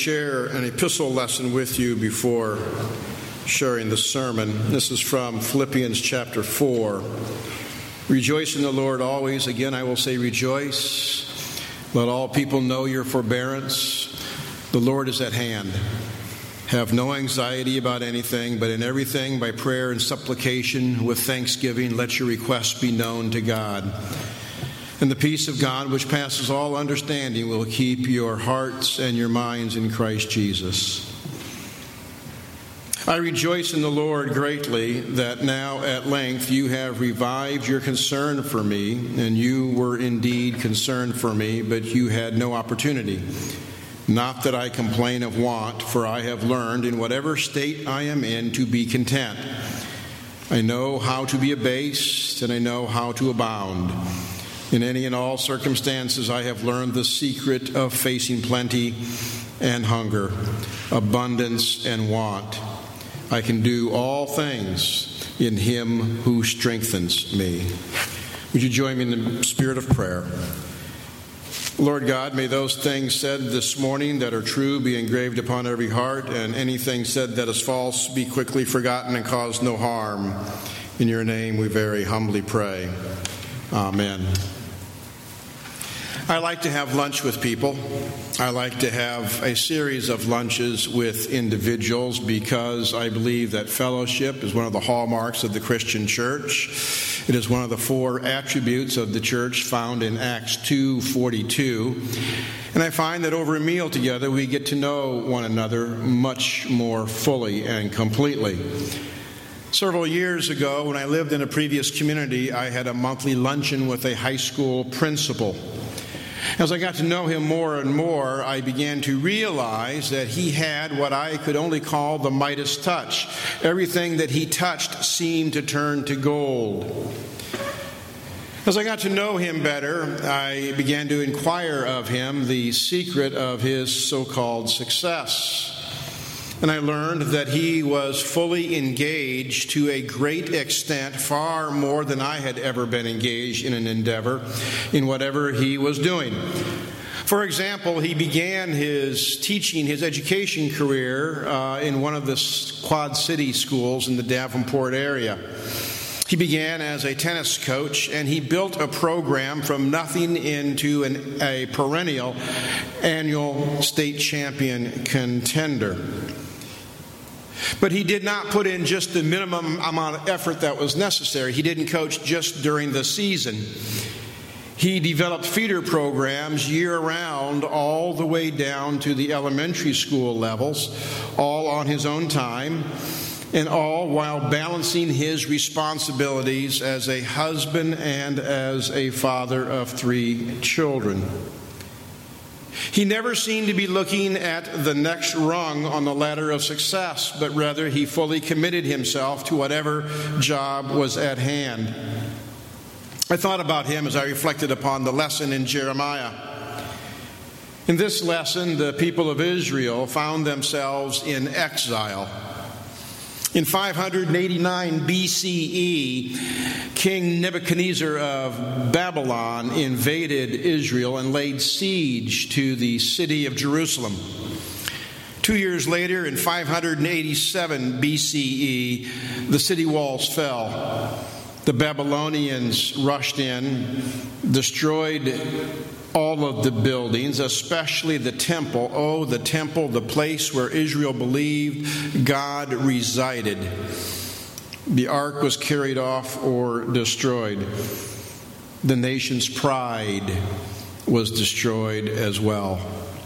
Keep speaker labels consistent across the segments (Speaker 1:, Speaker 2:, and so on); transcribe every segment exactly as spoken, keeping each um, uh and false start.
Speaker 1: share an epistle lesson with you before sharing the sermon. This is from Philippians chapter four. Rejoice in the Lord always. Again, I will say rejoice. Let all people know your forbearance. The Lord is at hand. Have no anxiety about anything, but in everything, by prayer and supplication, with thanksgiving, let your requests be known to God. And the peace of God, which passes all understanding, will keep your hearts and your minds in Christ Jesus. I rejoice in the Lord greatly that now at length you have revived your concern for me, and you were indeed concerned for me, but you had no opportunity. Not that I complain of want, for I have learned in whatever state I am in to be content. I know how to be abased, and I know how to abound. In any and all circumstances, I have learned the secret of facing plenty and hunger, abundance and want. I can do all things in Him who strengthens me. Would you join me in the spirit of prayer? Lord God, may those things said this morning that are true be engraved upon every heart, and anything said that is false be quickly forgotten and cause no harm. In your name we very humbly pray. Amen. I like to have lunch with people. I like to have a series of lunches with individuals because I believe that fellowship is one of the hallmarks of the Christian church. It is one of the four attributes of the church found in Acts two forty-two. And I find that over a meal together we get to know one another much more fully and completely. Several years ago, when I lived in a previous community, I had a monthly luncheon with a high school principal. As I got to know him more and more, I began to realize that he had what I could only call the Midas touch. Everything that he touched seemed to turn to gold. As I got to know him better, I began to inquire of him the secret of his so-called success. And I learned that he was fully engaged to a great extent, far more than I had ever been engaged in an endeavor, in whatever he was doing. For example, he began his teaching, his education career uh, in one of the Quad City schools in the Davenport area. He began as a tennis coach, and he built a program from nothing into an, a perennial annual state champion contender. But he did not put in just the minimum amount of effort that was necessary. He didn't coach just during the season. He developed feeder programs year-round all the way down to the elementary school levels, all on his own time, and all while balancing his responsibilities as a husband and as a father of three children. He never seemed to be looking at the next rung on the ladder of success, but rather he fully committed himself to whatever job was at hand. I thought about him as I reflected upon the lesson in Jeremiah. In this lesson, the people of Israel found themselves in exile. In five eighty-nine B C E, King Nebuchadnezzar of Babylon invaded Israel and laid siege to the city of Jerusalem. Two years later, in five eighty-seven B C E, the city walls fell. The Babylonians rushed in, destroyed all of the buildings, especially the temple. Oh, the temple, the place where Israel believed God resided. The ark was carried off or destroyed. The nation's pride was destroyed as well.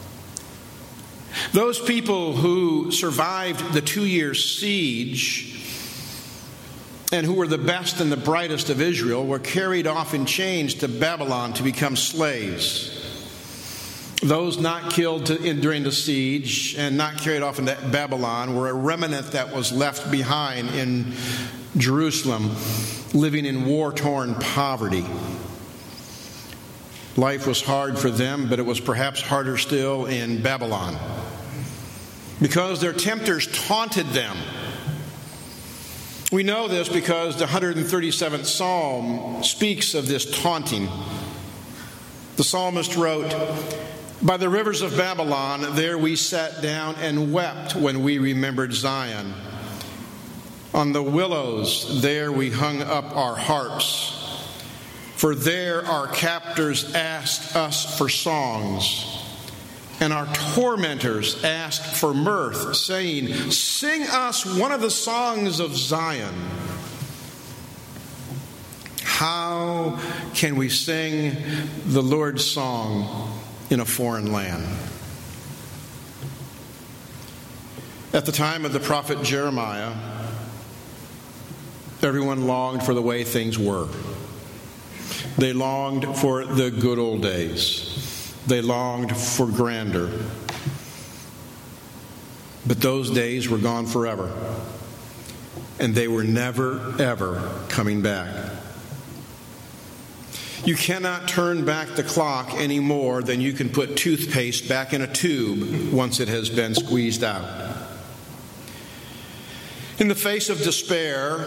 Speaker 1: Those people who survived the two-year siege and who were the best and the brightest of Israel were carried off in chains to Babylon to become slaves. Those not killed to, in, during the siege and not carried off into Babylon were a remnant that was left behind in Jerusalem, living in war-torn poverty. Life was hard for them, but it was perhaps harder still in Babylon, because their tempters taunted them. We know this because the one hundred thirty-seventh Psalm speaks of this taunting. The psalmist wrote, By the rivers of Babylon, there we sat down and wept when we remembered Zion. On the willows, there we hung up our harps. For there our captors asked us for songs, and our tormentors asked for mirth, saying, "Sing us one of the songs of Zion." How can we sing the Lord's song in a foreign land? At the time of the prophet Jeremiah, everyone longed for the way things were. They longed for the good old days. They longed for grandeur. But those days were gone forever, and they were never, ever coming back. You cannot turn back the clock any more than you can put toothpaste back in a tube once it has been squeezed out. In the face of despair,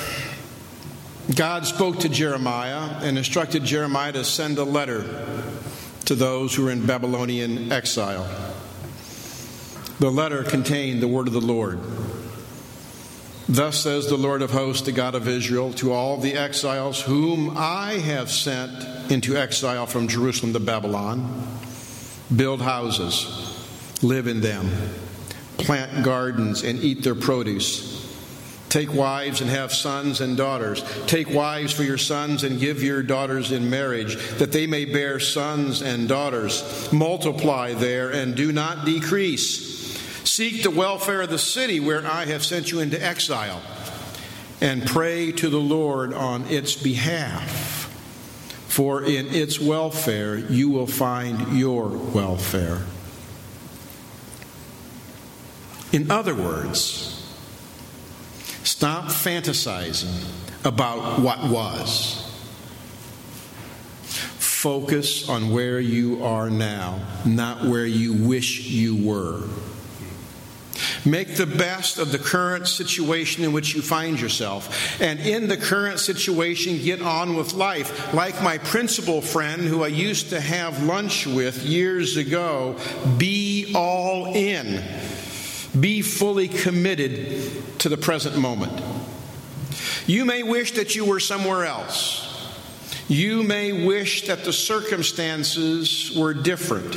Speaker 1: God spoke to Jeremiah and instructed Jeremiah to send a letter to those who were in Babylonian exile. The letter contained the word of the Lord. "Thus says the Lord of hosts, the God of Israel, to all the exiles whom I have sent into exile from Jerusalem to Babylon, build houses, live in them, plant gardens and eat their produce. Take wives and have sons and daughters. Take wives for your sons and give your daughters in marriage, that they may bear sons and daughters. Multiply there and do not decrease. Seek the welfare of the city where I have sent you into exile, and pray to the Lord on its behalf. For in its welfare you will find your welfare." In other words, stop fantasizing about what was. Focus on where you are now, not where you wish you were. Make the best of the current situation in which you find yourself. And in the current situation, get on with life. Like my principal friend who I used to have lunch with years ago, be all in. Be fully committed to the present moment. You may wish that you were somewhere else. You may wish that the circumstances were different.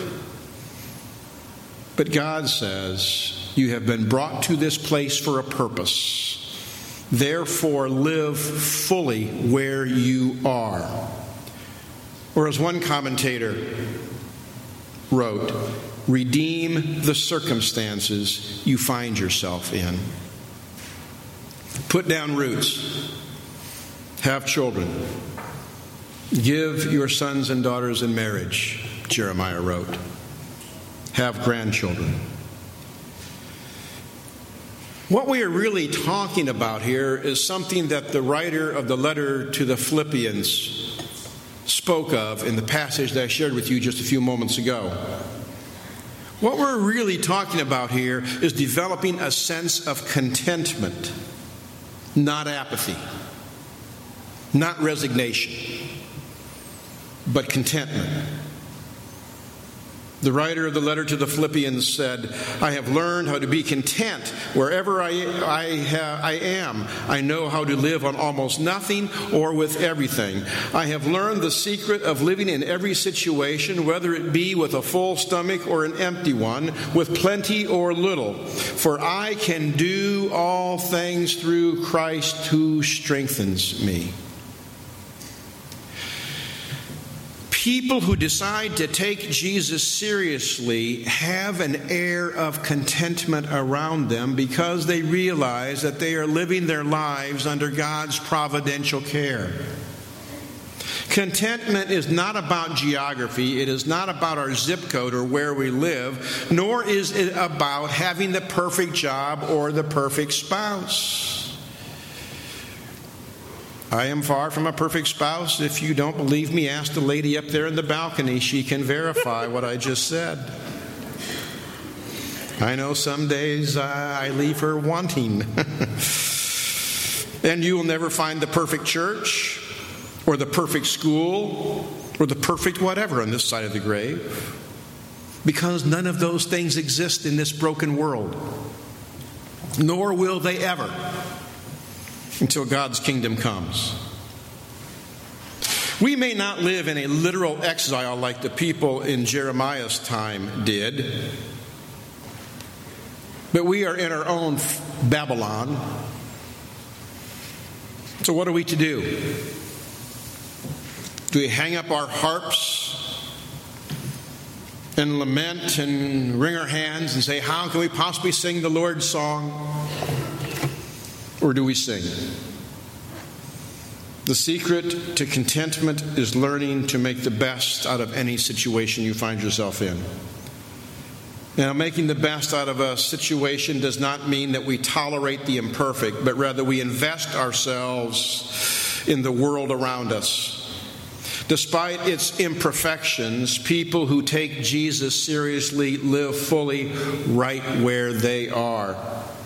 Speaker 1: But God says, you have been brought to this place for a purpose. Therefore, live fully where you are. Or as one commentator wrote, redeem the circumstances you find yourself in. Put down roots. Have children. Give your sons and daughters in marriage, Jeremiah wrote. Have grandchildren. What we are really talking about here is something that the writer of the letter to the Philippians spoke of in the passage that I shared with you just a few moments ago. What we're really talking about here is developing a sense of contentment, not apathy, not resignation, but contentment. The writer of the letter to the Philippians said, I have learned how to be content wherever I, I, ha, I am. I know how to live on almost nothing or with everything. I have learned the secret of living in every situation, whether it be with a full stomach or an empty one, with plenty or little. For I can do all things through Christ who strengthens me. People who decide to take Jesus seriously have an air of contentment around them because they realize that they are living their lives under God's providential care. Contentment is not about geography. It is not about our zip code or where we live, nor is it about having the perfect job or the perfect spouse. I am far from a perfect spouse. If you don't believe me, ask the lady up there in the balcony. She can verify what I just said. I know some days I leave her wanting. And you will never find the perfect church or the perfect school or the perfect whatever on this side of the grave. because none of those things exist in this broken world, nor will they ever until God's kingdom comes. We may not live in a literal exile like the people in Jeremiah's time did, but we are in our own Babylon. So what are we to do? Do we hang up our harps and lament and wring our hands and say, how can we possibly sing the Lord's song? Or do we sing? The secret to contentment is learning to make the best out of any situation you find yourself in. Now, making the best out of a situation does not mean that we tolerate the imperfect, but rather we invest ourselves in the world around us. Despite its imperfections, people who take Jesus seriously live fully right where they are.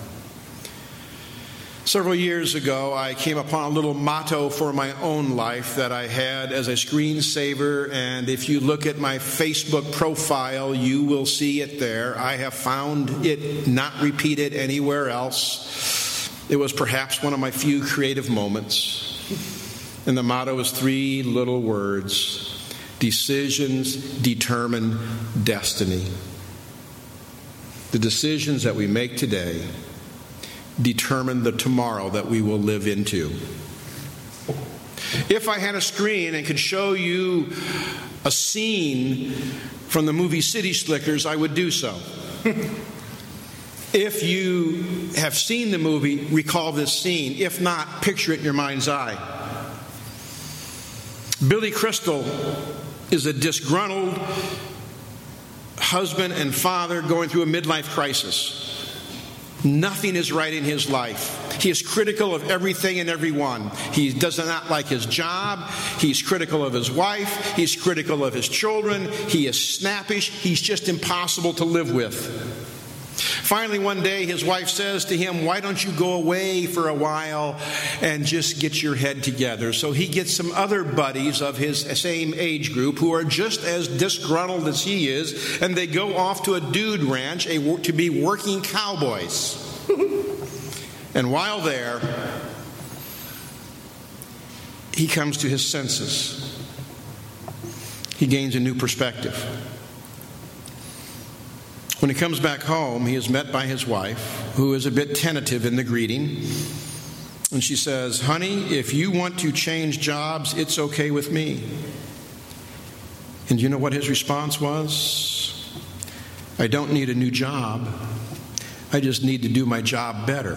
Speaker 1: Several years ago, I came upon a little motto for my own life that I had as a screensaver, and if you look at my Facebook profile, you will see it there. I have found it not repeated anywhere else. It was perhaps one of my few creative moments. And the motto is three little words: decisions determine destiny. The decisions that we make today determine the tomorrow that we will live into. If I had a screen and could show you a scene from the movie City Slickers, I would do so. If you have seen the movie, recall this scene. If not, picture it in your mind's eye. Billy Crystal is a disgruntled husband and father going through a midlife crisis. Nothing is right in his life. He is critical of everything and everyone. He does not like his job. He's critical of his wife. He's critical of his children. He is snappish. He's just impossible to live with. Finally, one day, his wife says to him, why don't you go away for a while and just get your head together? So he gets some other buddies of his same age group who are just as disgruntled as he is, and they go off to a dude ranch a, to be working cowboys. And while there, he comes to his senses. He gains a new perspective. When he comes back home, he is met by his wife, who is a bit tentative in the greeting. And she says, honey, if you want to change jobs, it's okay with me. And you know what his response was? I don't need a new job. I just need to do my job better.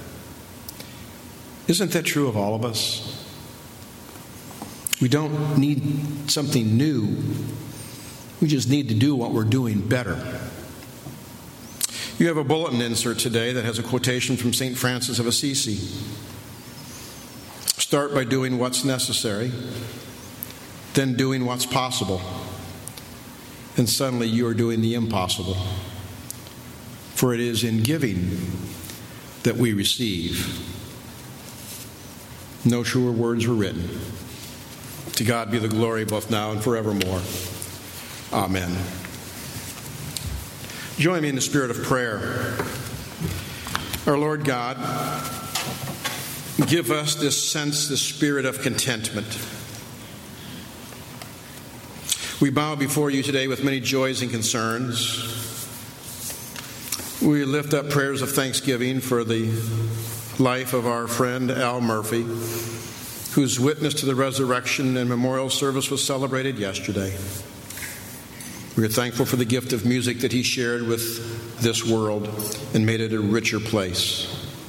Speaker 1: Isn't that true of all of us? We don't need something new. We just need to do what we're doing better. You have a bulletin insert today that has a quotation from Saint Francis of Assisi. Start by doing what's necessary, then doing what's possible, and suddenly you are doing the impossible. For it is in giving that we receive. No truer words were written. To God be the glory both now and forevermore. Amen. Join me in the spirit of prayer. Our Lord God, give us this sense, this spirit of contentment. We bow before you today with many joys and concerns. We lift up prayers of thanksgiving for the life of our friend Al Murphy, whose witness to the resurrection and memorial service was celebrated yesterday. We are thankful for the gift of music that he shared with this world and made it a richer place.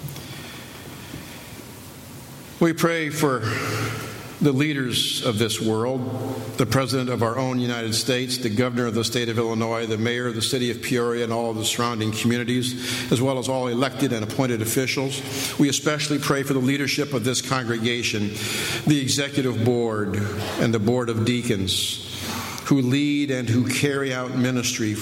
Speaker 1: We pray for the leaders of this world, the President of our own United States, the Governor of the state of Illinois, the Mayor of the city of Peoria, and all of the surrounding communities, as well as all elected and appointed officials. We especially pray for the leadership of this congregation, the Executive Board, and the Board of Deacons, who lead and who carry out ministry.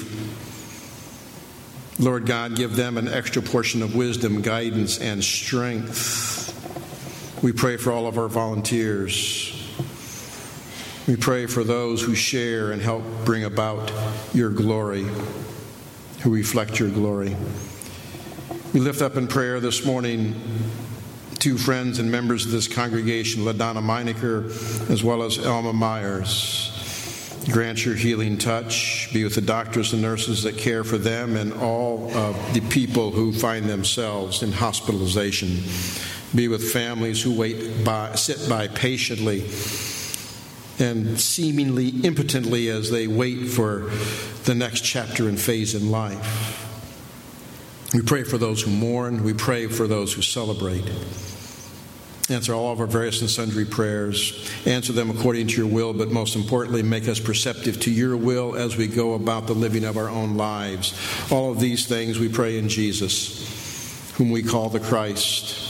Speaker 1: Lord God, give them an extra portion of wisdom, guidance, and strength. We pray for all of our volunteers. We pray for those who share and help bring about your glory, who reflect your glory. We lift up in prayer this morning two friends and members of this congregation, LaDonna Meinecker as well as Elma Myers. Grant your healing touch. Be with the doctors and nurses that care for them and all of the people who find themselves in hospitalization. Be with families who wait by, sit by patiently and seemingly impotently as they wait for the next chapter and phase in life. We pray for those who mourn. We pray for those who celebrate. Answer all of our various and sundry prayers. Answer them according to your will, but most importantly, make us perceptive to your will as we go about the living of our own lives. All of these things we pray in Jesus, whom we call the Christ,